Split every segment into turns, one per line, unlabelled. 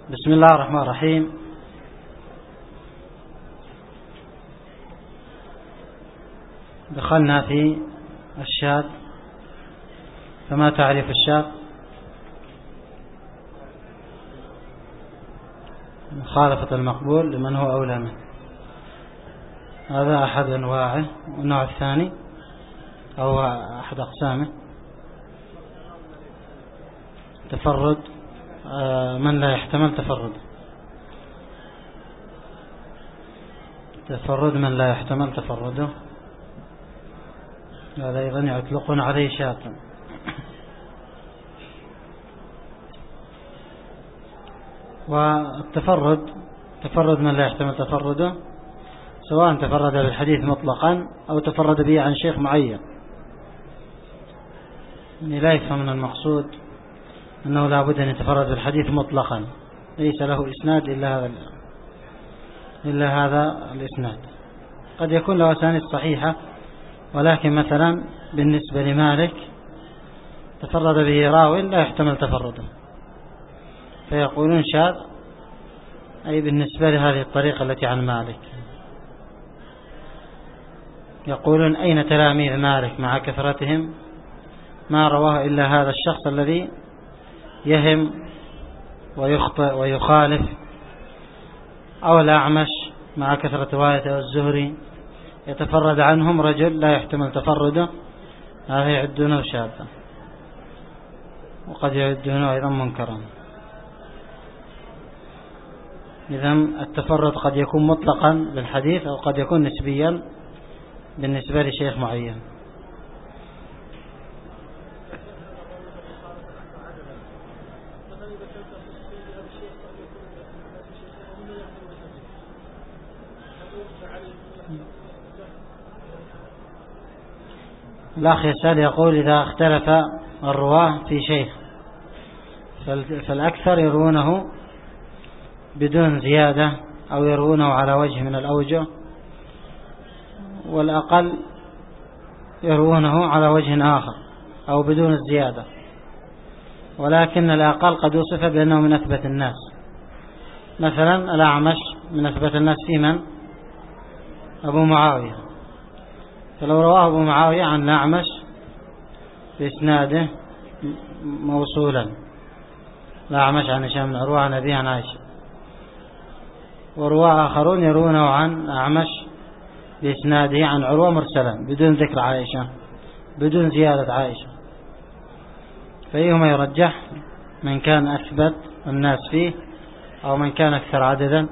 بسم الله الرحمن الرحيم. دخلنا في الشاذ، فما تعريف الشاذ؟ مخالفة المقبول لمن هو أولى منه، هذا أحد أنواعه. والنوع الثاني أو أحد أقسامه تفرد من لا يحتمل تفرده، تفرد من لا يحتمل تفرده، هذا أيضا يطلقون عليه شاذ. والتفرد تفرد من لا يحتمل تفرده، سواء تفرد بالحديث مطلقا أو تفرد به عن شيخ معين. يعني لا يفهم من المقصود أنه لا بد أن يتفرد بالحديث مطلقا، ليس له إسناد إلا هذا الإسناد. قد يكون له أسانيد صحيحة، ولكن مثلا بالنسبة لمالك تفرد به راو لا يحتمل تفرده، فيقولون شاذ، أي بالنسبة لهذه الطريقة التي عن مالك. يقولون أين تلاميذ مالك مع كثرتهم؟ ما رواه إلا هذا الشخص الذي يهم ويخطئ ويخالف، أو الأعمش مع كثرة روايته، والزهري يتفرد عنهم رجل لا يحتمل تفرده، هذا يعدونه شاذا، وقد يعدونه أيضا منكرا. إذن التفرد قد يكون مطلقا بالحديث، أو قد يكون نسبيا بالنسبة لشيخ معين. الأخ يسأل يقول: إذا اختلف الرواة في شيخ فالأكثر يروونه بدون زيادة، أو يروونه على وجه من الأوجه، والأقل يروونه على وجه آخر أو بدون الزيادة، ولكن الأقل قد وصف بأنه من أثبت الناس. مثلا الأعمش من أثبت الناس في من؟ أبو معاوية، فلو رواه أبو معاوية عن الأعمش بإسناده موصولا، الأعمش عن هشام بن عروة عن أبيه عن عائشة، ورواه آخرون يرونه عن أعمش بإسناده عن عروة مرسلا بدون ذكر عائشة، بدون زيادة عائشة، فأيهما يرجح؟ من كان أثبت الناس فيه أو من كان أكثر عددا؟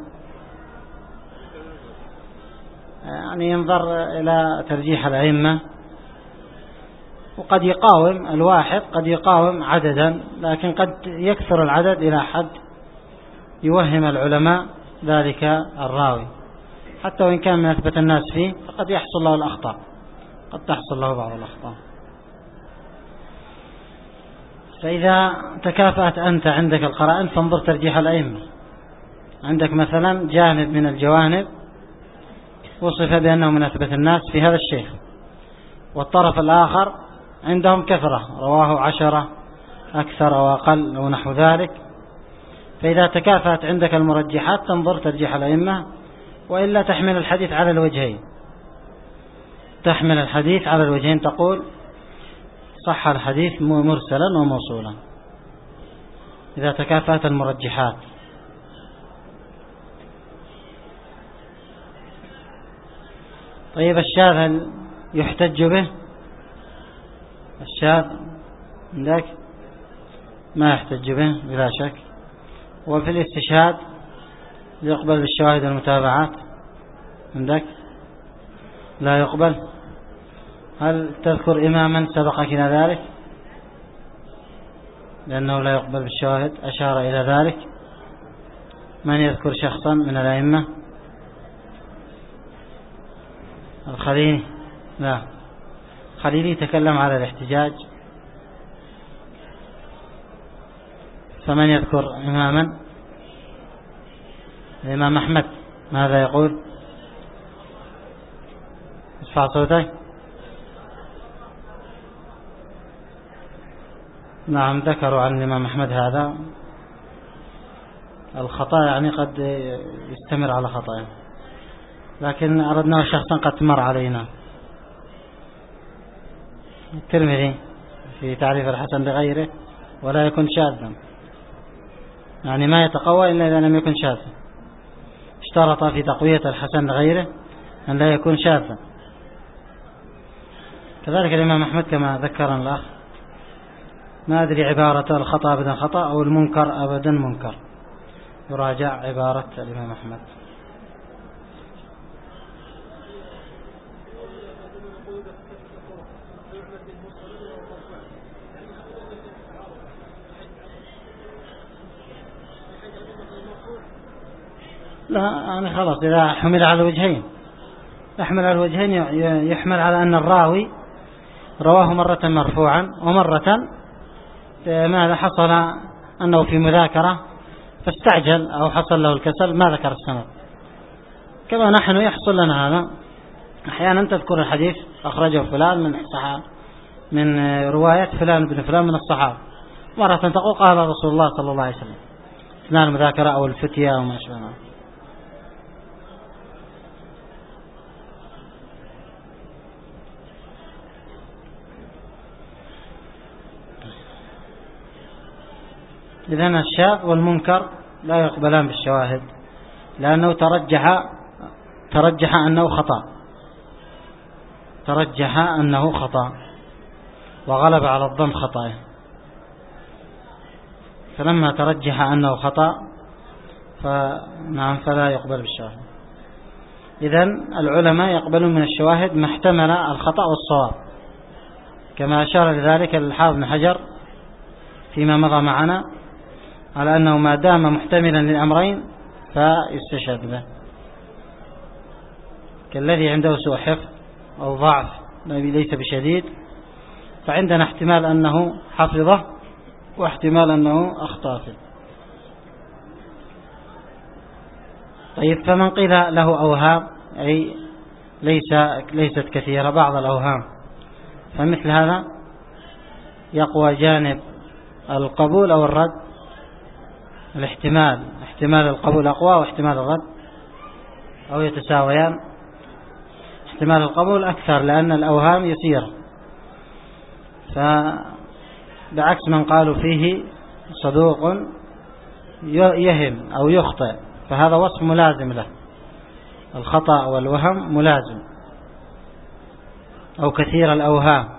يعني ينظر إلى ترجيح الأئمة، وقد يقاوم الواحد، قد يقاوم عددا، لكن قد يكثر العدد إلى حد يوهم العلماء ذلك الراوي، حتى وإن كان من أثبت الناس فيه فقد يحصل له الأخطاء، قد تحصل له بعض الأخطاء. فإذا تكافأت أنت عندك القرائن فانظر ترجيح الأئمة. عندك مثلا جانب من الجوانب وصف بأنه من أثبت الناس في هذا الشيخ، والطرف الآخر عندهم كثرة، رواه 10 أكثر أو أقل أو نحو ذلك. فإذا تكافأت عندك المرجحات تنظر ترجيح الأئمة، وإلا تحمل الحديث على الوجهين، تحمل الحديث على الوجهين، تقول صح الحديث مرسلا وموصولا إذا تكافأت المرجحات. طيب الشاذ هل يحتج به؟ الشاذ عندك ما يحتج به بلا شك. وفي الاستشهاد يقبل بالشواهد والمتابعات عندك لا يقبل. هل تذكر إماما سبقك إلى ذلك لأنه لا يقبل بالشواهد أشار إلى ذلك؟ من يذكر شخصا من الأئمة؟ الخليلي؟ لا، خليلي تكلم على الاحتجاج. فمن يذكر إماما؟ الإمام أحمد ماذا يقول؟ اسمع صوتك. نعم ذكروا عن الإمام أحمد هذا، الخطأ يعني قد يستمر على خطأه، لكن أردنا شخصا قد مر علينا. الترمذي في تعريف الحسن لغيره ولا يكون شاذا، يعني ما يتقوى إلا إذا لم يكن شاذا. اشترط في تقوية الحسن لغيره أن لا يكون شاذا. كذلك الإمام أحمد كما ذكرنا الأخ، ما أدري عبارة الخطأ أبدا خطأ أو المنكر أبدا منكر، يراجع عبارة الإمام أحمد. لا يعني خلاص إذا حمل على الوجهين، يحمل على الوجهين، يحمل على أن الراوي رواه مرة مرفوعا ومرة ماذا حصل أنه في مذاكرة فاستعجل أو حصل له الكسل ما ذكر السند. كما نحن يحصل لنا هذا أحيانا، تذكر الحديث أخرجه فلان من رواية فلان بن فلان من الصحابة، مرة تقول قال رسول الله صلى الله عليه وسلم، أثناء المذاكرة أو الفتية أو ما شابه. إذن الشاذ والمنكر لا يقبلان بالشواهد، لأنه ترجح أنه خطأ وغلب على الظن خطأه، فلما ترجح أنه خطأ فلا يقبل بالشواهد. إذن العلماء يقبلون من الشواهد ما احتمل الخطأ والصواب، كما أشار لذلك الحافظ بن حجر فيما مضى معنا على أنه ما دام محتملا للأمرين فيستشهد به، كالذي عنده سوء حفظ أو ضعف ليس بشديد، فعندنا احتمال أنه حفظه واحتمال أنه أخطأ فيه. طيب، فمن قيل له أوهام أي ليست كثيرة، بعض الأوهام، فمثل هذا يقوى جانب القبول أو الرد. احتمال القبول أقوى واحتمال الرد، أو يتساويان. احتمال القبول أكثر لأن الأوهام يسير، فبعكس من قالوا فيه صدوق يهم أو يخطئ، فهذا وصف ملازم له، الخطأ والوهم ملازم، أو كثير الأوهام،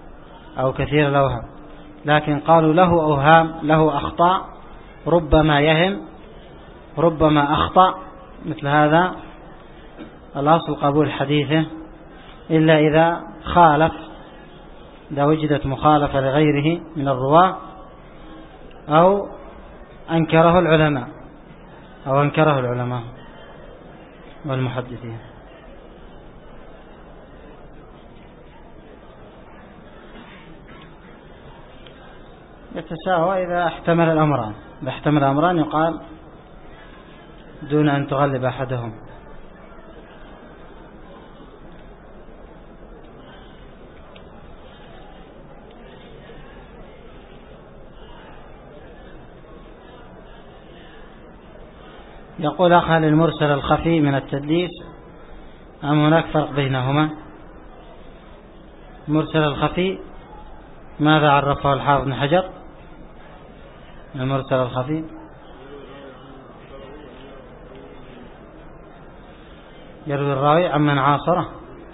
لكن قالوا له أوهام، له أخطاء، ربما يهم ربما أخطأ، مثل هذا الأصل قبول حديثه، إلا إذا وجدت مخالفة لغيره من الرواة أو أنكره العلماء والمحدثين. يتساوى إذا احتمل الأمران يقال دون أن تغلب أحدهم. يقول هل المرسل الخفي من التدليس أم هناك فرق بينهما؟ المرسل الخفي ماذا عرفه الحافظ بن حجر؟ المرسل الخفي يروي الراوي عمن عاصره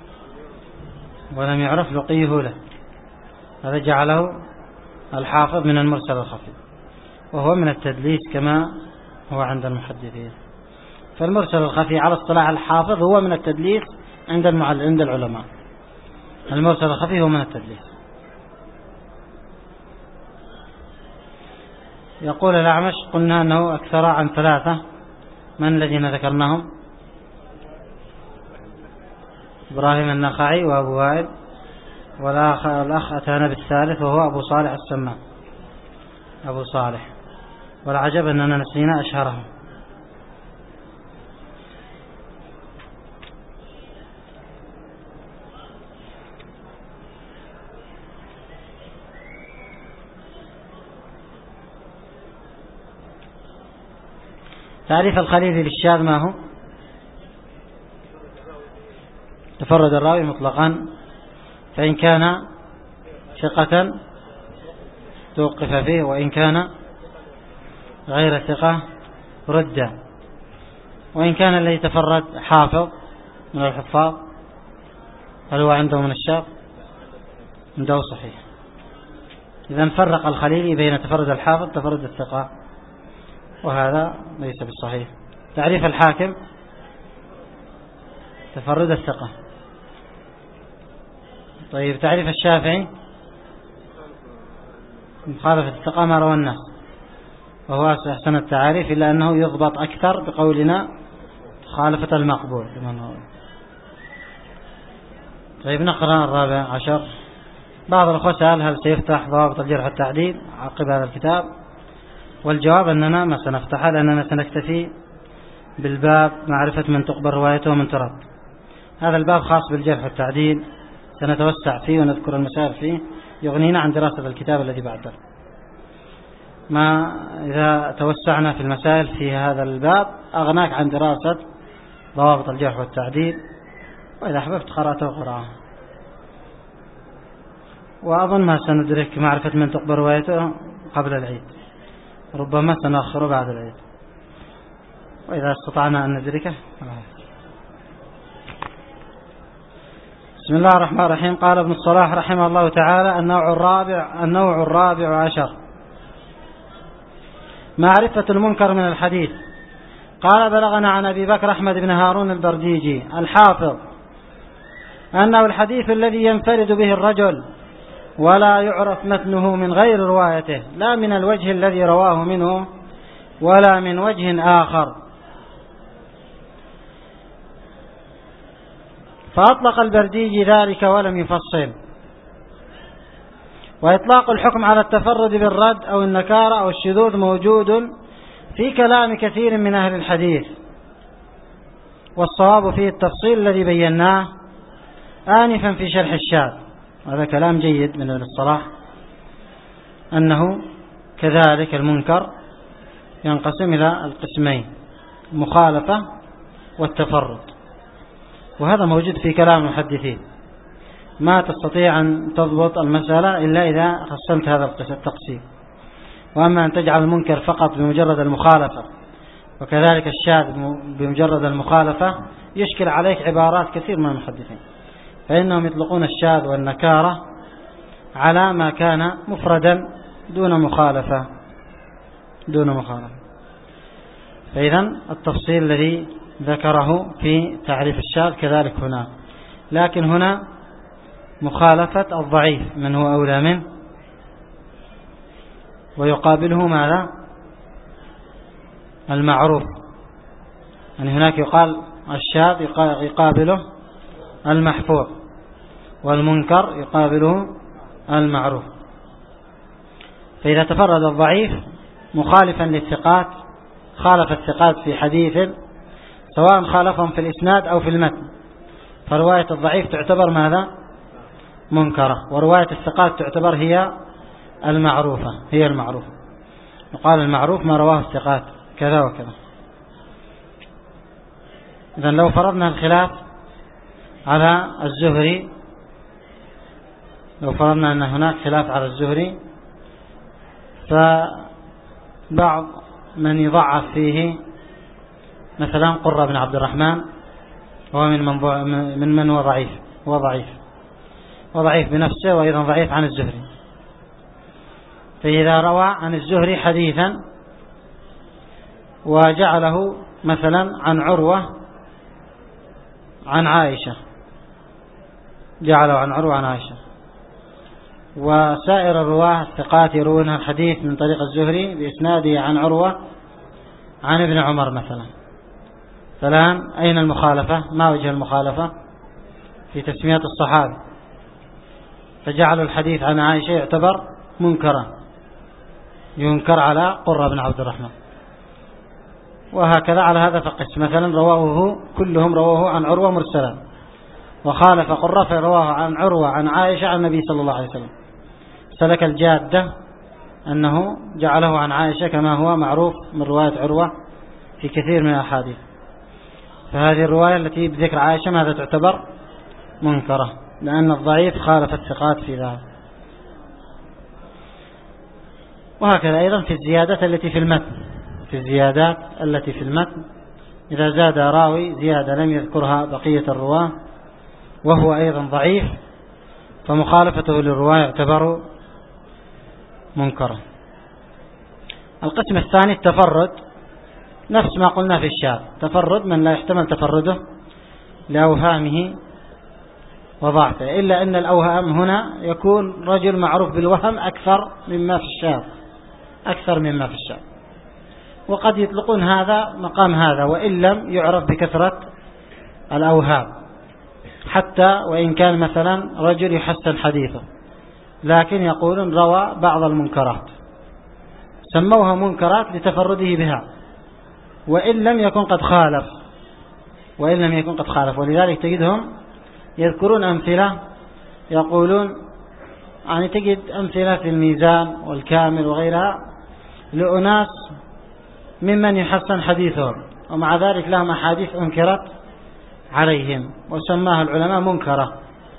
ولم يعرف لقيه له، هذا جعله الحافظ من المرسل الخفي، وهو من التدليس كما هو عند المحدثين. فالمرسل الخفي على اصطلاح الحافظ هو من التدليس عند العلماء، المرسل الخفي هو من التدليس. يقول الأعمش قلنا أنه أكثر عن 3، من الذين ذكرناهم؟ إبراهيم النخعي وأبو وائل، والأخ أتانا بالثالث وهو أبو صالح السمان، أبو صالح، والعجب أننا نسينا أشهرهم. تعريف الخليل للشاذ ما هو؟ تفرد الراوي مطلقا، فإن كان ثقة توقف فيه، وإن كان غير ثقة رد، وإن كان الذي تفرد حافظ من الحفاظ هل هو عنده من الشاذ؟ عنده صحيح. إذا فرق الخليلي بين تفرد الحافظ تفرد الثقة، وهذا ليس بالصحيح. تعريف الحاكم تفرد الثقة. طيب تعريف الشافعي مخالفة الثقة ما روى الناس، وهو أحسن التعاريف، إلا أنه يضبط أكثر بقولنا مخالفة المقبول. طيب نقرأ الرابع عشر. بعض الأخوة سأل هل سيفتح ضوابط الجرح والتعديل عقب هذا الكتاب، والجواب أننا ما سنفتحها، لأننا سنكتفي بالباب معرفة من تقبل روايته ومن ترد. هذا الباب خاص بالجرح والتعديل، سنتوسع فيه ونذكر المسائل فيه، يغنينا عن دراسة الكتاب الذي بعده. ما إذا توسعنا في المسائل في هذا الباب أغناك عن دراسة ضوابط الجرح والتعديل، وإذا أحببت قرأته قراءة. وأظن ما سندرك معرفة من تقبل روايته قبل العيد، ربما سنأخره بعد العيد، وإذا استطعنا أن ندركه. بسم الله الرحمن الرحيم. قال ابن الصلاح رحمه الله تعالى: النوع الرابع عشر معرفة المنكر من الحديث. قال: بلغنا عن أبي بكر أحمد بن هارون البرديجي الحافظ أنه الحديث الذي ينفرد به الرجل ولا يعرف متنه من غير روايته، لا من الوجه الذي رواه منه ولا من وجه آخر. فأطلق البرديجي ذلك ولم يفصل. وإطلاق الحكم على التفرد بالرد أو النكارة أو الشذوذ موجود في كلام كثير من أهل الحديث، والصواب فيه التفصيل الذي بيناه آنفا في شرح الشاذ. هذا كلام جيد من ابن الصلاح، أنه كذلك المنكر ينقسم إلى القسمين: المخالفة والتفرد، وهذا موجود في كلام المحدثين. ما تستطيع أن تضبط المسألة إلا إذا قسمت هذا التقسيم. وأما أن تجعل المنكر فقط بمجرد المخالفة وكذلك الشاذ بمجرد المخالفة يشكل عليك عبارات كثير من المحدثين، فإنهم يطلقون الشاذ والنكارة على ما كان مفردا دون مخالفة. فإذا التفصيل الذي ذكره في تعريف الشاذ كذلك هنا، لكن هنا مخالفة الضعيف من هو أولى منه، ويقابله ماذا؟ المعروف. يعني هناك يقال الشاذ يقابله المحفوظ، والمنكر يقابله المعروف. فإذا تفرد الضعيف مخالفا للثقات، خالف الثقات في حديث سواء خالفهم في الإسناد أو في المتن، فرواية الضعيف تعتبر ماذا؟ منكرة، ورواية الثقات تعتبر هي المعروفة. يقال المعروف ما رواه الثقات كذا وكذا. إذن لو فرضنا الخلاف على الزهري، لو فرضنا أن هناك خلاف على الزهري، فبعض من يضعف فيه مثلا قرة بن عبد الرحمن، هو من هو ضعيف، وضعيف بنفسه، وأيضا ضعيف عن الزهري. فإذا روى عن الزهري حديثا وجعله مثلا عن عروة عن عائشة، وسائر الرواه الثقات يروون الحديث من طريق الزهري بإسناده عن عروة عن ابن عمر مثلا، فالآن أين المخالفة؟ ما وجه المخالفة؟ في تسمية الصحابة، فجعلوا الحديث عن عائشة يعتبر منكرا، ينكر على قرة بن عبد الرحمن. وهكذا على هذا فقس، مثلا كلهم رواه عن عروة مرسلا، وخالف قرة فرواه عن عروة عن عائشة عن النبي صلى الله عليه وسلم. سلك الجادة أنه جعله عن عائشة كما هو معروف من رواية عروة في كثير من الأحاديث. فهذه الرواية التي بذكر عائشة ماذا تعتبر؟ منكرة، لأن الضعيف خالف الثقات في ذلك. وهكذا أيضا في الزيادات التي في المتن، في الزيادات التي في المتن إذا زاد راوي زيادة لم يذكرها بقية الرواة وهو أيضا ضعيف فمخالفته للرواة يعتبر منكرا. القسم الثاني التفرد، نفس ما قلنا في الشاذ، تفرد من لا يحتمل تفرده لأوهامه وضعفه، إلا أن الأوهام هنا يكون رجل معروف بالوهم أكثر مما في الشاذ، أكثر مما في الشاذ، وقد يطلقون هذا مقام هذا وإن لم يعرف بكثرة الأوهام، حتى وإن كان مثلا رجل يحسن حديثه لكن يقولون روى بعض المنكرات، سموها منكرات لتفرده بها وإن لم يكن قد خالف، ولذلك تجدهم يذكرون أمثلة، يقولون يعني تجد أمثلة في الميزان والكامل وغيرها لأناس ممن يحسن حديثهم ومع ذلك لهم أحاديث أنكرت عليهم وسماها العلماء منكرة،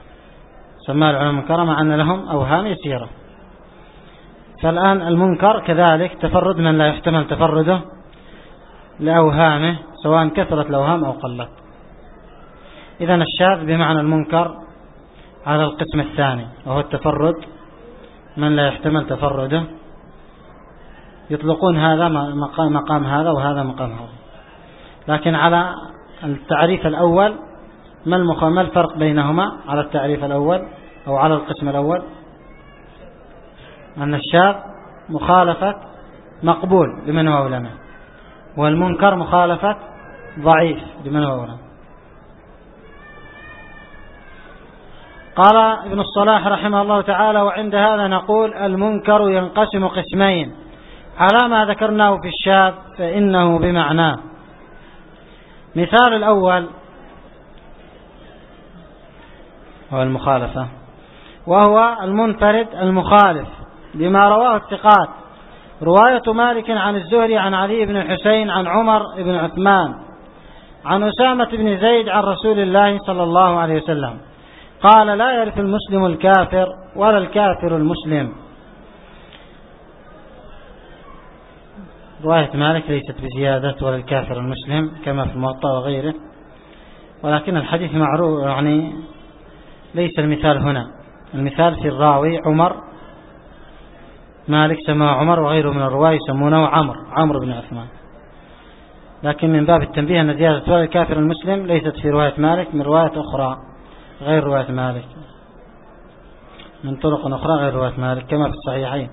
مع أن لهم أوهام يسيرة. فالآن المنكر كذلك تفرد من لا يحتمل تفرده لأوهامه سواء كثرت الأوهام أو قلت. إذن الشاذ بمعنى المنكر على القسم الثاني وهو التفرد من لا يحتمل تفرده، يطلقون هذا مقام هذا وهذا مقام هذا. لكن على التعريف الأول ما الفرق بينهما على التعريف الأول أو على القسم الأول؟ أن الشاذ مخالفة مقبول لمن هو علماء، والمنكر مخالفة ضعيف لمن هو علماء. قال ابن الصلاح رحمه الله تعالى: وعند هذا نقول المنكر ينقسم قسمين على ما ذكرناه في الشاذ فإنه بمعناه. مثال الأول هو المخالفة، وهو المنفرد المخالف بما رواه الثقات، رواية مالك عن الزهري عن علي بن الحسين عن عمر بن عثمان عن أسامة بن زيد عن رسول الله صلى الله عليه وسلم قال: لا يرث المسلم الكافر ولا الكافر المسلم. رواية مالك ليست بزيادة ولا الكافر المسلم كما في الموطأ وغيره، ولكن الحديث معروف، يعني ليس المثال هنا، المثال في الراوي عمر، مالك سماه عمر وغيره من الرواة يسمونه عمرو بن عثمان، لكن من باب التنبيه أن زيادة ولا الكافر المسلم ليست في رواية مالك، من رواية أخرى غير رواية مالك، من طرق أخرى غير رواية مالك كما في الصحيحين.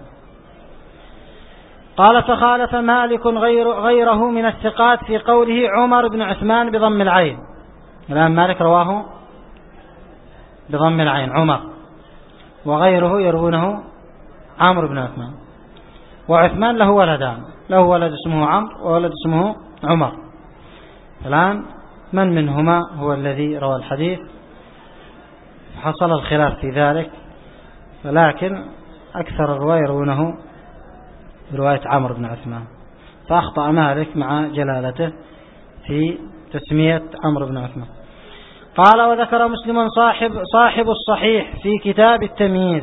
قال: فخالف مالك غيره من الثقات في قوله عمر بن عثمان بضم العين. الآن مالك رواه بضم العين عمر، وغيره يروونه عمرو بن عثمان، وعثمان له ولدان، له ولد اسمه عمرو وولد اسمه عمر. الآن من منهما هو الذي روى الحديث؟ حصل الخلاف في ذلك، ولكن أكثر الرواية يروونه برواية عمرو بن عثمان، فأخطأ مالك مع جلالته في تسمية عمرو بن عثمان. قال: وذكر مسلم صاحب الصحيح في كتاب التمييز،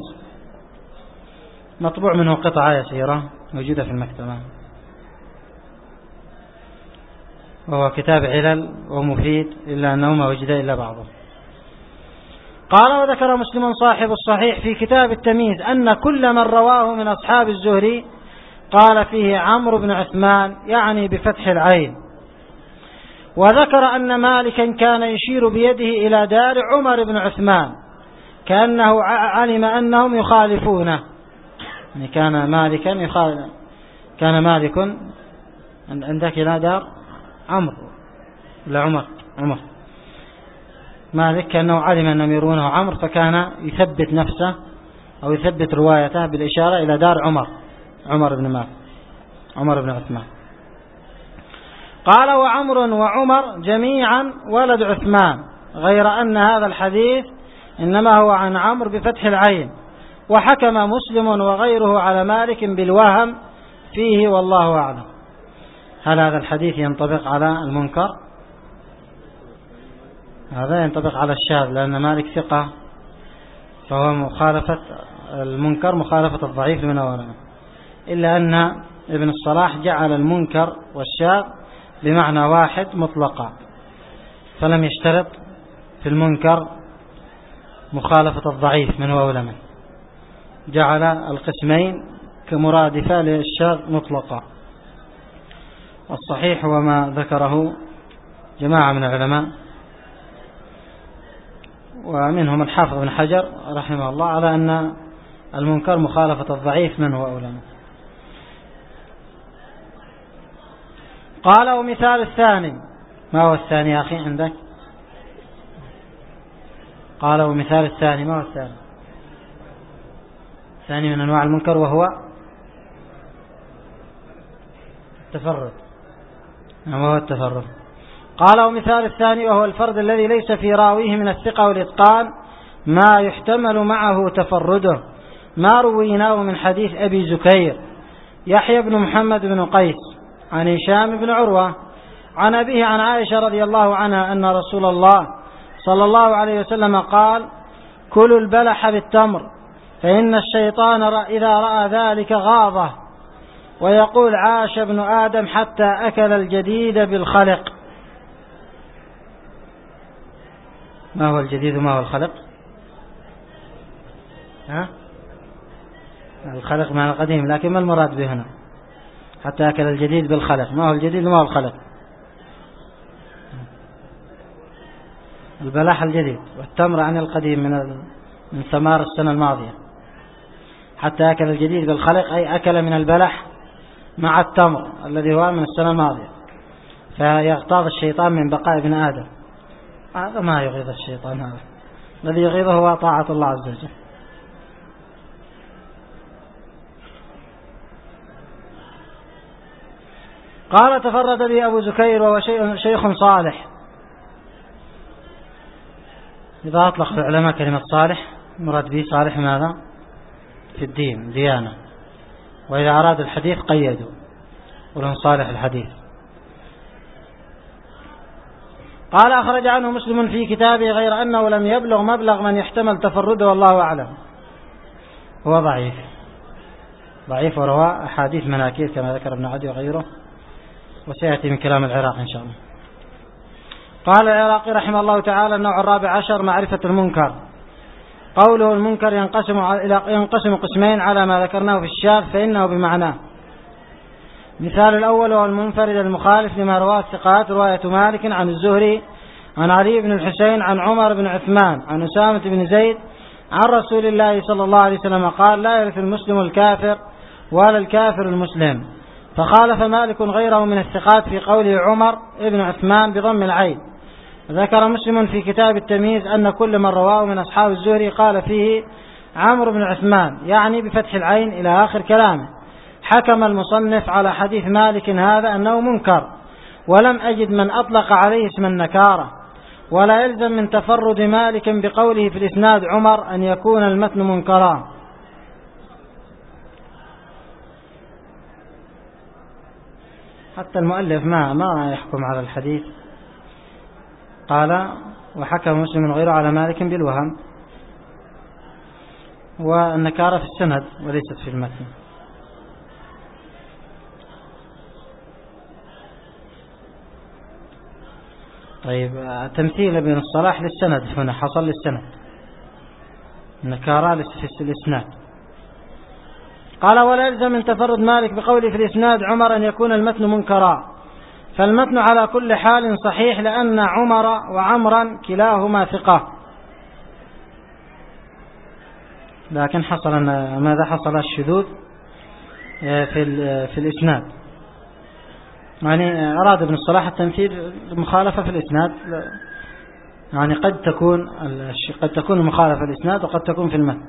مطبوع منه قطعة يسيرة موجودة في المكتبة، وهو كتاب علل ومفيد إلا أنه ما وجد إلا بعضه. قال: وذكر مسلم صاحب الصحيح في كتاب التمييز أن كل من رواه من أصحاب الزهري قال فيه عمرو بن عثمان، يعني بفتح العين. وذكر أن مالكا كان يشير بيده إلى دار عمر بن عثمان كأنه علم أنهم يخالفونه، يعني كان مالك عندك إلى دار عمرو لا عمر مالك كأنه علم أنهم يرونه عمرو، فكان يثبت نفسه أو يثبت روايته بالإشارة إلى دار عمر بن عثمان. قال: وعمر وعمر جميعا ولد عثمان، غير أن هذا الحديث إنما هو عن عمرو بفتح العين، وحكم مسلم وغيره على مالك بالوهم فيه والله أعلم. هل هذا الحديث ينطبق على المنكر؟ هذا ينطبق على الشاذ، لأن مالك ثقة، فهو مخالفة المنكر مخالفة الضعيف لمن أوله، إلا أن ابن الصلاح جعل المنكر والشاذ بمعنى واحد مطلقا، فلم يشترط في المنكر مخالفة الضعيف من هو أولى، جعل القسمين كمرادفة للشاذ مطلقا. والصحيح هو ما ذكره جماعة من العلماء ومنهم الحافظ بن حجر رحمه الله على أن المنكر مخالفة الضعيف من هو أولى. قال ومثال الثاني، ما هو الثاني يا أخي عندك؟ قال ومثال الثاني، ما هو الثاني؟ الثاني من أنواع المنكر وهو التفرد، وهو التفرد. قال ومثال الثاني وهو الفرد الذي ليس في راويه من الثقة والإتقان ما يحتمل معه تفرده، ما رويناه من حديث أبي زكير يحيى بن محمد بن قيس عن هشام بن عروة عن أبيه عن عائشة رضي الله عنها أن رسول الله صلى الله عليه وسلم قال: كلوا البلح بالتمر فإن الشيطان إذا رأى ذلك غاضه، ويقول: عاش ابن آدم حتى أكل الجديد بالخلق. ما هو الجديد وما هو الخلق؟ الخلق معنى القديم، لكن ما المراد به هنا؟ حتى أكل الجديد بالخلق، ما هو الجديد وما هو الخلق؟ البلح الجديد، والتمر عن القديم من ثمار السنة الماضية. حتى أكل الجديد بالخلق أي أكل من البلح مع التمر الذي هو من السنة الماضية، فيغتاظ الشيطان من بقاء ابن آدم. هذا ما يغيظ الشيطان، هذا الذي يغيظه هو طاعة الله عز وجل. قال: تفرد به أبو زكير وهو شيخ صالح. إذا أطلق العلماء كلمة صالح مراد به صالح ماذا؟ في الدين، ديانة. وإذا أراد الحديث قيدوا ولهم صالح الحديث. قال: أخرج عنه مسلم في كتابه غير أنه لم يبلغ مبلغ من يحتمل تفرده والله أعلم. هو ضعيف وروى أحاديث مناكير كما ذكر ابن عدي وغيره، وسيأتي من كلام العراق إن شاء الله. قال العراقي رحمه الله تعالى: النوع الرابع عشر معرفة المنكر. قوله المنكر ينقسم قسمين على ما ذكرناه في الشاذ فإنه بمعناه. مثال الأول هو المنفرد المخالف لما رواه الثقات، رواية مالك عن الزهري عن علي بن الحسين عن عمر بن عثمان عن أسامة بن زيد عن رسول الله صلى الله عليه وسلم قال: لا يرث المسلم الكافر ولا الكافر المسلم. فخالف مالك غيره من الثقات في قوله عمر بن عثمان بضم العين. ذكر مسلم في كتاب التمييز أن كل من رواه من أصحاب الزهري قال فيه عمرو بن عثمان، يعني بفتح العين إلى آخر كلامه. حكم المصنف على حديث مالك هذا أنه منكر، ولم أجد من أطلق عليه اسم النكارة، ولا يلزم من تفرد مالك بقوله في الإسناد عمر أن يكون المتن منكرا. حتى المؤلف ما يحكم على الحديث. قال: وحكم مسلم غيره على مالك بالوهم، والنكارة في السند وليست في المتن. طيب، تمثيل ابن الصلاح للسند هنا حصل للسند، النكارة في الإسناد. قال: ولا يلزم من تفرد مالك بقوله في الإسناد عمر أن يكون المتن منكرا، فالمتن على كل حال صحيح، لأن عمر وعمرا كلاهما ثقة. لكن ماذا حصل؟ الشذوذ في الإسناد. يعني أراد ابن الصلاح التمثيل مخالفة في الإسناد، يعني قد تكون المخالفة في الإسناد وقد تكون في المتن.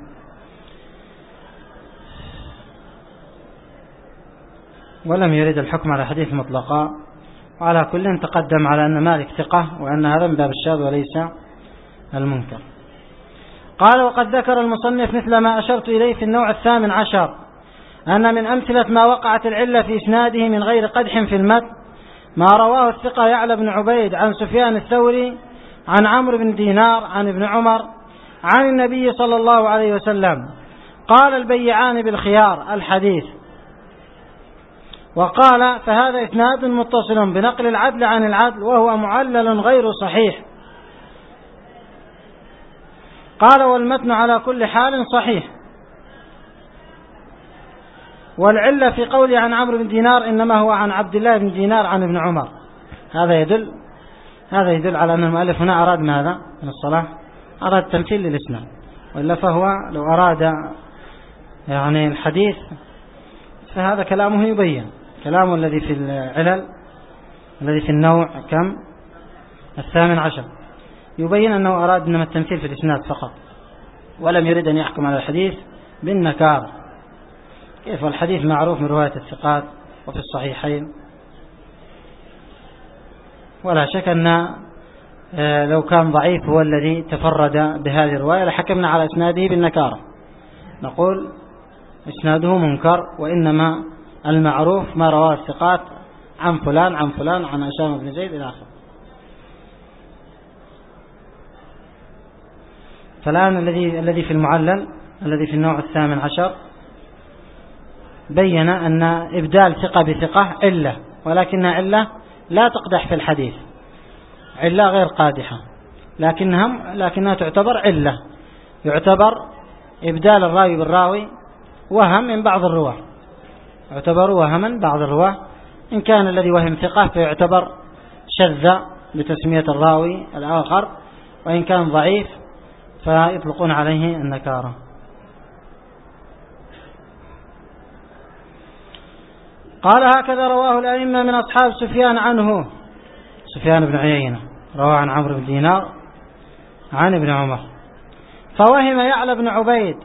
ولم يريد الحكم على حديث مطلقا. وعلى كل تقدم على أن مالك ثقة، وأن هذا من باب الشاذ وليس المنكر. قال: وقد ذكر المصنف مثل ما أشرت إليه في النوع الثامن عشر، أن من أمثلة ما وقعت العلة في إسناده من غير قدح في المتن ما رواه الثقة يعلى بن عبيد عن سفيان الثوري عن عمرو بن دينار عن ابن عمر عن النبي صلى الله عليه وسلم قال البيعان بالخيار الحديث. وقال فهذا إسناد متصل بنقل العدل عن العدل وهو معلل غير صحيح. قال والمتن على كل حال صحيح. والعلة في قوله عن عمرو بن دينار إنما هو عن عبد الله بن دينار عن ابن عمر. هذا يدل على أن المؤلف هنا أراد ماذا من الصلاة؟ أراد تمثيل للإسناد، وإلا فهو لو أراد يعني الحديث فهذا كلامه يبين. كلامه الذي في العلل الذي في النوع كم 18 يبين أنه أراد إنما التمثيل في الإسناد فقط، ولم يريد أن يحكم على الحديث بالنكار. كيف والحديث معروف من رواية الثقات وفي الصحيحين، ولا شك أن لو كان ضعيف هو الذي تفرد بهذه الرواية لحكمنا على إسناده بالنكارة، نقول إسناده منكر، وإنما المعروف ما رواه الثقات عن فلان عن فلان عن هشام بن زيد إلى آخره. فالآن الذي في المعلل الذي في النوع 18 بين أن إبدال ثقة بثقة علة، ولكنها علة لا تقدح في الحديث، علة غير قادحة، لكنها تعتبر علة، يعتبر إبدال الراوي بالراوي وهم من بعض الرواة، يعتبر وهما بعض الرواة. إن كان الذي وهم ثقة فيعتبر شذ بتسمية الراوي الآخر، وإن كان ضعيف فيطلقون عليه النكارة. قال هكذا رواه الأئمة من أصحاب سفيان عنه، سفيان بن عيينة رواه عن عمرو بن دينار عن ابن عمر. فوهم يعلى بن عبيد،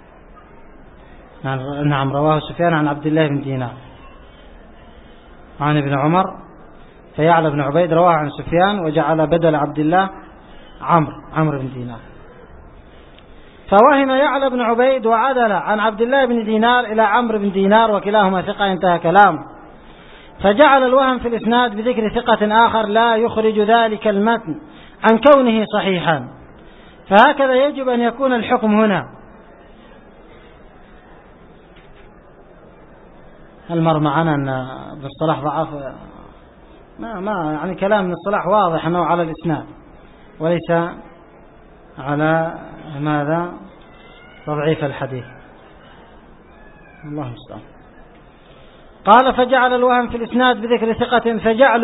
نعم رواه سفيان عن عبد الله بن دينار عن ابن عمر، فيعلى بن عبيد رواه عن سفيان وجعل بدل عبد الله عمرو بن دينار. فوهم يعلى بن عبيد وعدل عن عبد الله بن دينار إلى عمرو بن دينار وكلاهما ثقة، انتهى كلام. فجعل الوهم في الإسناد بذكر ثقة آخر لا يخرج ذلك المتن عن كونه صحيحا. فهكذا يجب أن يكون الحكم هنا. هل مر معنا أن بالصلاح ضعف؟ ما يعني كلام من الصلاح واضح أنه على الإسناد وليس على ماذا تضعيف الحديث، الله المستعان. قال فجعل الوهم في الإسناد بذكر ثقة، فجعل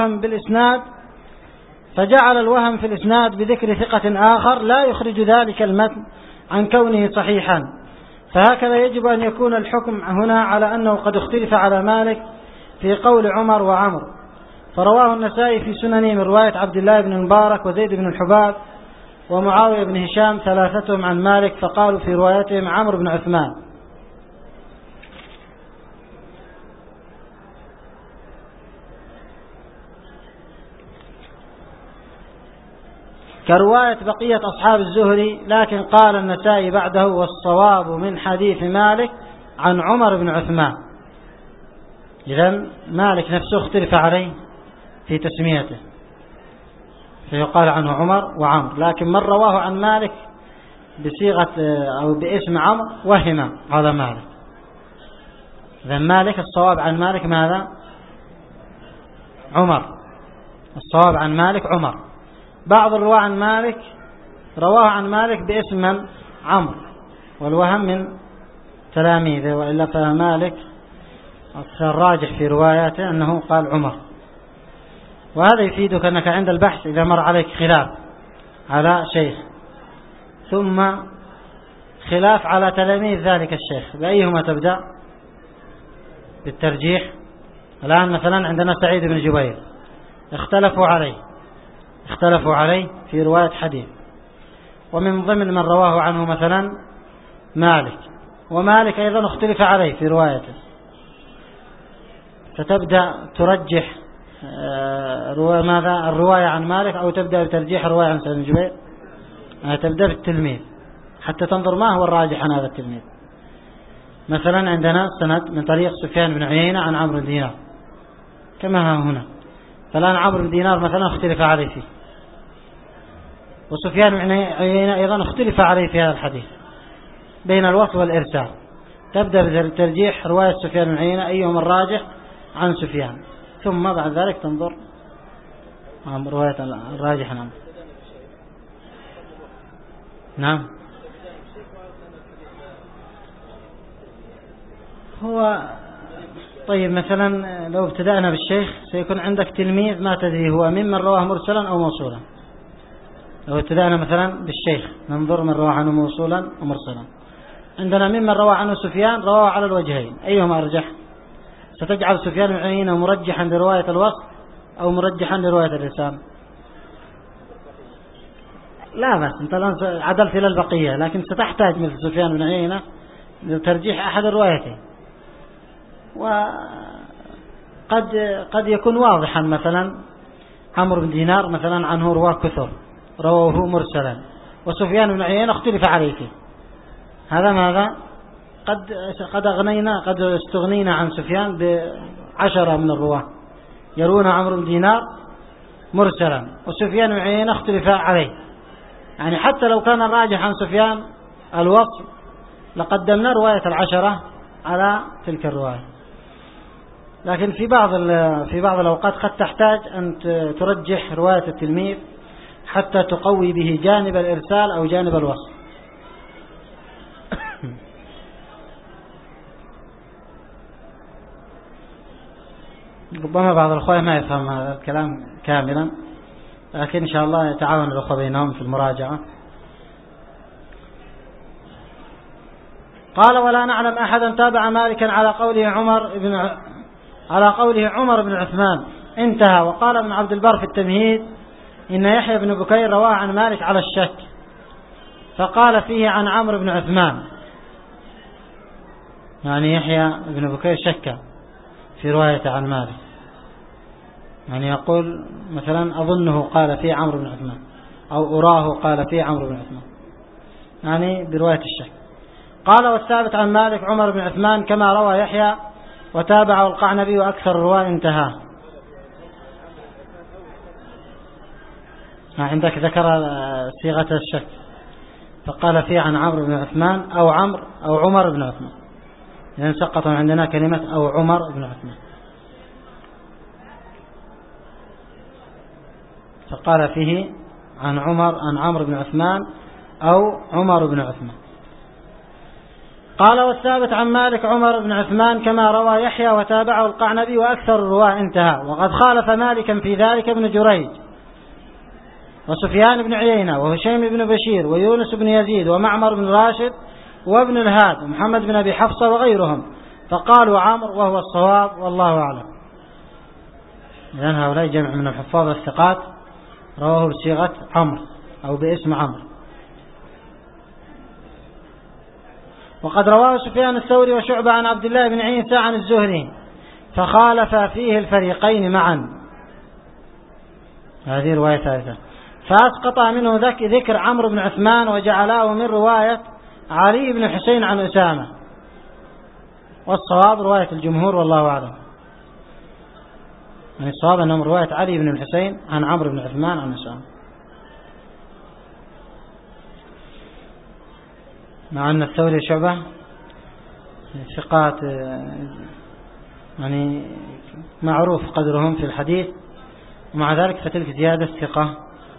الوهم في الإسناد بذكر ثقة آخر لا يخرج ذلك المتن عن كونه صحيحا. فهكذا يجب أن يكون الحكم هنا على أنه قد اختلف على مالك في قول عمر وعمر. فرواه النسائي في سننه من رواية عبد الله بن المبارك وزيد بن الحباب ومعاوية بن هشام ثلاثتهم عن مالك، فقالوا في روايتهم عمرو بن عثمان. كرواية بقية أصحاب الزهري، لكن قال النسائي بعده والصواب من حديث مالك عن عمر بن عثمان. إذن مالك نفسه اختلف عليه في تسميته، فيقال عنه عمر وعمر، لكن من رواه عن مالك بصيغة أو باسم عمر وهم هذا مالك. إذن مالك الصواب عن مالك ماذا؟ عمر، الصواب عن مالك عمر. بعض الرواة عن مالك رواه عن مالك باسم من؟ عمرو، والوهم من تلاميذه، وإلا فمالك الراجح في رواياته أنه قال عمر. وهذا يفيدك أنك عند البحث إذا مر عليك خلاف على شيخ ثم خلاف على تلاميذ ذلك الشيخ، بأيهما تبدأ؟ بالترجيح. الآن مثلا عندنا سعيد بن جبير اختلفوا عليه في رواية حديث، ومن ضمن من رواه عنه مثلا مالك، ومالك أيضا اختلف عليه في روايته، فتبدأ ترجح الرواية عن مالك أو تبدأ بترجيح الرواية عن سعيد بن جبير؟ تبدأ بالتلميذ حتى تنظر ما هو الراجح عن هذا التلميذ. مثلا عندنا سند من طريق سفيان بن عيينة عن عمرو بن دينار كما ها هنا، فالآن عمرو بن دينار مثلا اختلف عليه فيه، وسفيان بن عيينة أيضا اختلف عليه في هذا الحديث بين الوصل والإرسال. تبدأ بترجيح رواية سفيان بن عيينة أيهما الراجح عن سفيان، ثم بعد ذلك تنظر رواية الراجح عن عمرو. نعم. هو طيب مثلا لو ابتدأنا بالشيخ سيكون عندك تلميذ ما تدري هو ممن رواه مرسلا أو موصولا. لو ابتدأنا مثلا بالشيخ ننظر من رواه عنه موصولا ومرسلا. عندنا ممن روى عنه سفيان رواه على الوجهين، أيهما أرجح؟ ستجعل سفيان بن عيينة مرجحا لرواية الوصف أو مرجحا لرواية الإرسال؟ لا بس أنت الآن عدلت إلى البقية، لكن ستحتاج مثل سفيان بن عيينة لترجيح أحد الروايتين. وقد يكون واضحا مثلا عمرو بن دينار مثلا عنه رواه كثر رواه مرسلا، وسفيان بن عيينة اختلف عليه فيه. هذا ماذا؟ قد استغنينا عن سفيان ب10 من الرواه يرون عمرو بن دينار مرسلا، وسفيان بن عيينة اختلف عليه. يعني حتى لو كان الراجح عن سفيان الوصل لقدمنا رواية 10 على تلك الرواية. لكن في بعض الأوقات قد تحتاج أن ترجح رواية التلميذ حتى تقوي به جانب الإرسال أو جانب الوصل. ربما بعض الأخوة ما يفهم هذا الكلام كاملا، لكن إن شاء الله يتعاون الأخوة بينهم في المراجعة. قال: ولا نعلم أحدا تابع مالكا على قوله عمر بن عثمان، انتهى. وقال ابن عبد البر في التمهيد: إن يحيى بن بكير رواه عن مالك على الشك، فقال فيه عن عمرو بن عثمان. يعني يحيى بن بكير شك في رواية عن مالك، يعني يقول مثلا أظنه قال فيه عمرو بن عثمان، أو أراه قال فيه عمرو بن عثمان، يعني برواية الشك. قال: والثابت عن مالك عمر بن عثمان كما روى يحيى وتابعه القعنبي وأكثر الرواة، انتهى. عندك ذكر صيغة الشك، فقال فيه عن عمرو بن عثمان أو عمر بن عثمان، لأن سقط عندنا كلمة أو عمر بن عثمان، فقال فيه عن عمرو بن عثمان أو عمر بن عثمان. قال: والثابت عن مالك عمر بن عثمان كما روى يحيى وتابعه القعنبي وأكثر الرواة، انتهى. وقد خالف مالكا في ذلك ابن جريج وسفيان بن عيينة وهشيم بن بشير ويونس بن يزيد ومعمر بن راشد وابن الهاد ومحمد بن أبي حفصة وغيرهم، فقالوا عمرو وهو الصواب والله أعلم. لأن هؤلاء جمع من الحفاظ الثقات رواه بصيغة عمرو أو باسم عمرو. وقد رواه سفيان الثوري وشعبة عن عبد الله بن عيسى عن الزهري، فخالف فيه الفريقين معا. هذه رواية ثالثة. فأسقط منه ذكر عمرو بن عثمان وجعله من رواية علي بن حسين عن أسامة، والصواب رواية الجمهور والله أعلم. يعني الصواب أنهم رواية علي بن الحسين عن عمرو بن عثمان عن أسامة، مع أن الثوري شعبة ثقات يعني معروف قدرهم في الحديث، ومع ذلك فتلك زيادة ثقة.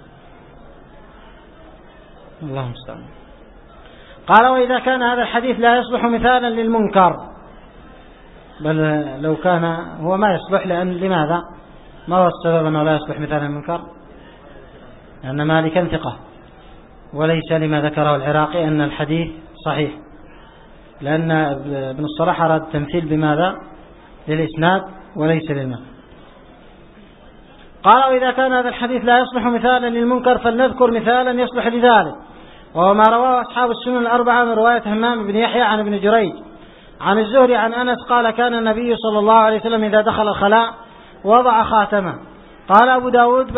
اللهم استعان. قال: وإذا كان هذا الحديث لا يصلح مثالا للمنكر، بل لو كان هو ما يصلح، لماذا؟ ما هو السبب أنه لا يصلح مثالا للمنكر؟ لأن مالكا ثقة، وليس لما ذكره العراقي أن الحديث صحيح، لأن ابن الصلاح أراد التمثيل بماذا؟ للإسناد وليس للمعنى. قال: وإذا كان هذا الحديث لا يصلح مثالا للمنكر فلنذكر مثالا يصلح لذلك، وهو ما رواه أصحاب السنن الأربعة من رواية همام بن يحيى عن ابن جريج عن الزهري عن أنس قال: كان النبي صلى الله عليه وسلم إذا دخل الخلاء وضع خاتمه. قال أبو داود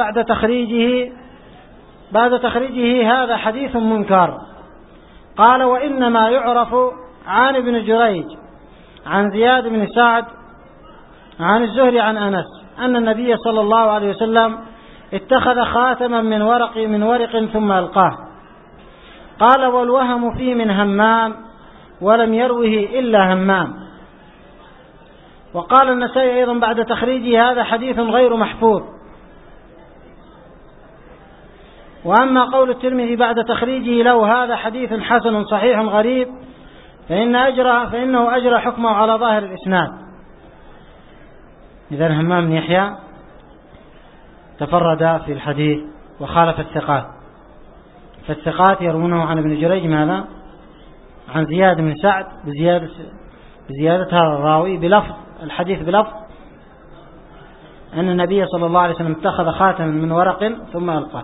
بعد تخريجه هذا حديث منكر. قال: وإنما يعرف عن ابن جريج عن زياد بن سعد عن الزهري عن أنس أن النبي صلى الله عليه وسلم اتخذ خاتما من ورق ثم ألقاه. قال والوهم فيه من همام ولم يروه إلا همام. وقال النسائي أيضا بعد تخريجه هذا حديث غير محفوظ. وأما قول الترمذي بعد تخريجه له هذا حديث حسن صحيح غريب فإنه أجرى حكمه على ظاهر الإسناد. إذن همام بن يحيى تفرد في الحديث وخالف الثقات، فالثقات يروونه عن ابن جريج ماذا؟ عن زياد بن سعد بزيادة هذا الراوي بلفظ الحديث بلفظ أن النبي صلى الله عليه وسلم اتخذ خاتما من ورق ثم ألقاه.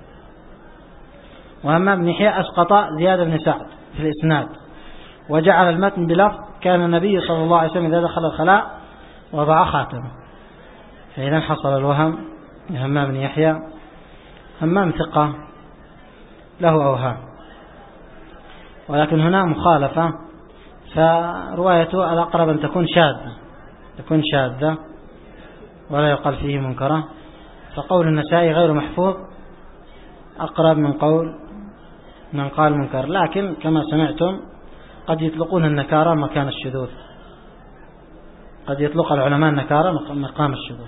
وهمام بن يحيى أسقط زياد بن سعد في الإسناد وجعل المتن بلفظ كان النبي صلى الله عليه وسلم إذا دخل الخلاء وضع خاتمه. فإذا حصل الوهم لهمام بن يحيى. همام ثقة له أوهام، ولكن هنا مخالفة، فروايته الأقرب أن تكون شاذة ولا يقال فيه منكرة. فقول النسائي غير محفوظ أقرب من قال منكر، لكن كما سمعتم قد يطلقون النكارة مكان الشذوذ، قد يطلق العلماء النكارة مقام الشذوذ.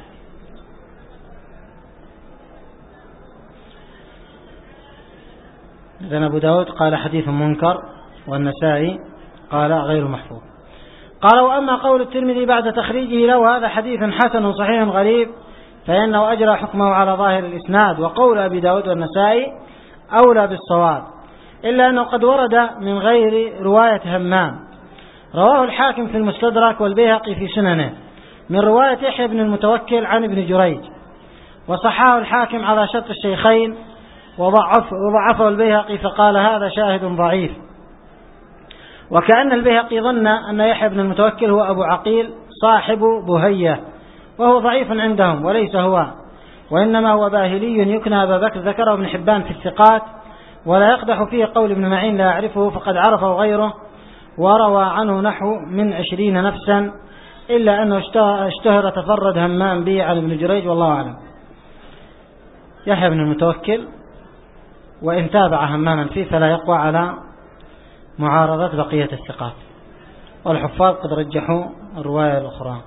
إذن أبو داود قال حديث منكر، والنسائي قال غير محفوظ. قال وأما قول الترمذي بعد تخريجه له هذا حديث حسن صحيح غريب فإنه أجرى حكمه على ظاهر الإسناد. وقول أبي داود والنسائي أولى بالصواب، إلا أنه قد ورد من غير رواية همام. رواه الحاكم في المستدرك والبيهقي في سننه من رواية يحيى بن المتوكل عن ابن جريج، وصححه الحاكم على شرط الشيخين وضعفه البيهقي فقال هذا شاهد ضعيف. وكأن البيهقي ظن أن يحيى بن المتوكل هو أبو عقيل صاحب بهية، وهو ضعيف عندهم وليس هو، وإنما هو باهلي يكنى أبا بكر، ذكره ابن حبان في الثقات، ولا يقدح فيه قول ابن معين لا يعرفه فقد عرفه غيره، وروى عنه نحو من 20 نفسا، إلا أنه اشتهر تفرد همام به عن ابن جريج والله أعلم. يحيى بن المتوكل وإن تابع هماما فيه فلا يقوى على معارضة بقية الثقات، والحفاظ قد رجحوا الرواية الأخرى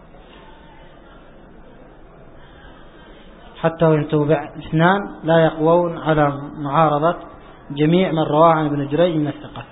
حتى وإن توبع اثنان لا يقوون على معارضة جميع من رواه عن ابن جريج من الثقات.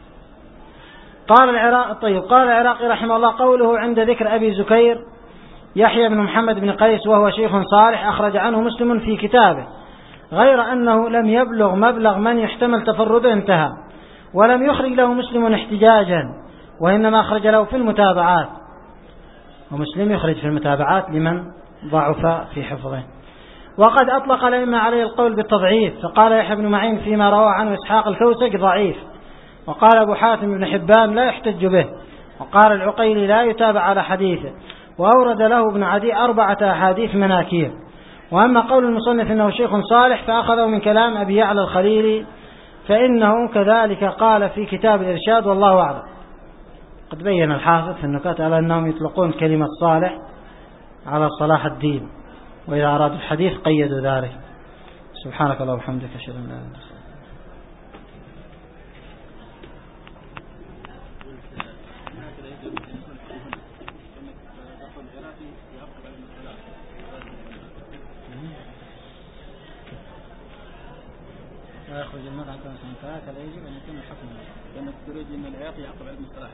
قال العراقي رحمه الله قوله عند ذكر أبي زكير يحيى بن محمد بن قيس وهو شيخ صالح أخرج عنه مسلم في كتابه، غير أنه لم يبلغ مبلغ من يحتمل تفرده انتهى، ولم يخرج له مسلم احتجاجا، وإنما أخرج له في المتابعات، ومسلم يخرج في المتابعات لمن ضعف في حفظه. وقد أطلق الأئمة عليه القول بالتضعيف، فقال يحيى بن معين فيما روى عنه إسحاق الكوسج ضعيف، وقال أبو حاتم بن حبان لا يحتج به، وقال العقيلي لا يتابع على حديثه، وأورد له ابن عدي 4 أحاديث مناكير. وأما قول المصنف إنه شيخ صالح فأخذه من كلام أبي يعلى الخليلي، فإنه كذلك قال في كتاب الإرشاد والله أعلم. قد بين الحافظ في النكات على أنهم يطلقون كلمة صالح على صلاح الدين، وإذا أرادوا الحديث قيدوا ذلك. سبحانك اللهم وبحمدك أشهد أن لا إله إلا أنت. ويخرج المرء كما سمعت فلا يجب أن يكون الحكم لأنك تريد أن العراقي يعقب علم الصلاح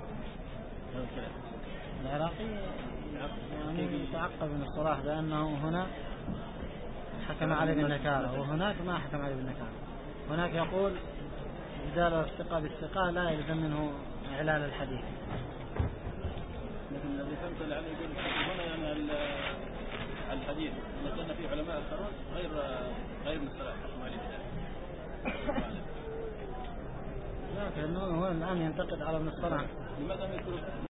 العراقي يعني يتعقب من الصلاح لأنه هنا حكم عليه بالنكارة وهناك ما حكم عليه بالنكارة. هناك يقول إزالة الثقة بالثقة لا يلزم منه إعلان الحديث.
لكن الذي فهمت لعله يقول هنا يعني الحديث لأن في علماء آخرون غير من الصلاح حكم عليه
لكن هو الآن ينتقد على ابن الصلاح.
لماذا ما يكون